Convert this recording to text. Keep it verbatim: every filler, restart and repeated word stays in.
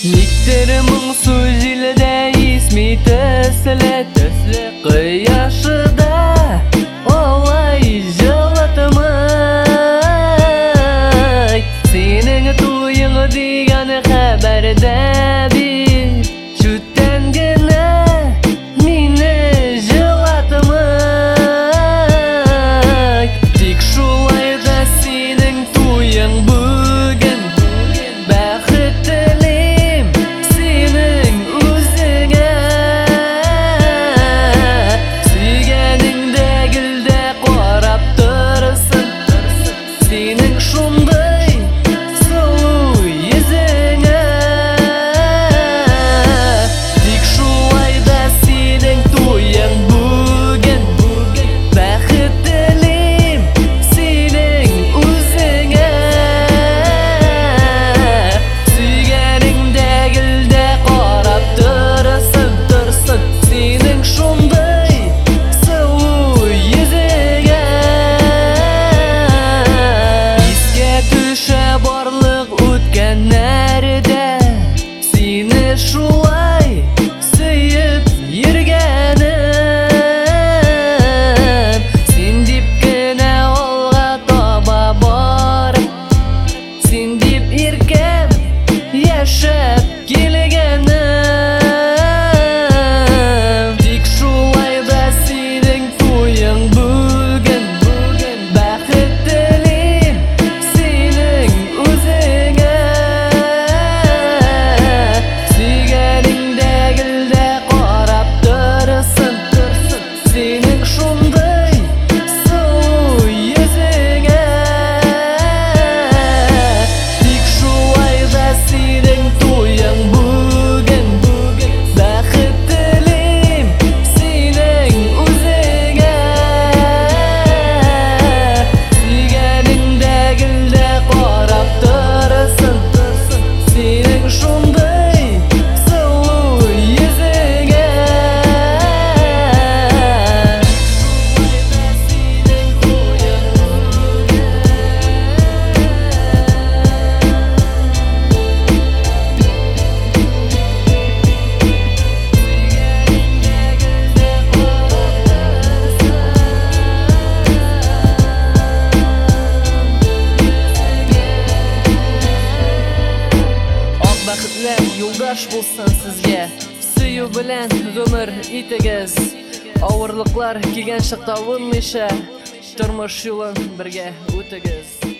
Никтер моңсу жилде исми төсле төсле кояшыда олай жылытмай сенің туйың дигән хәбәрдә бир чүттән генә мине жылатмай тик шулай да синең туйың бүген бәхет телим синең үзеңә сөйгәнеңдә гөлдә карап торсын синең шундый сылу йөзеңә тик шулай да синең туйың бүген бәхет телим синең үзеңә сөйгәнеңдә гөлдә карап торсын торсын синең шундый сылу йөзеңә искә төшә барлык үткәннәрдә сине шулай сөеп йөргәнем син дип кенә алга таба барып син дип иркәп яшәп килгәнем тик шулай да синең туйың бүген бәхет телим синең үзеңә сөйгәнеңдә гөлдә карап торсын синең шундый сылу йөзеңә тик шулай да синең туйың бүген бәхет телим синең үзеңә сөйгәнеңдә гөлдә карап торсын синең шундый сылу йөзеңә Ак бәхетләр юлдаш булсын сезгә сөю белән гомер итегез авырлыклар килгән чакта унмыйча тормыш юлын бергә үтегез.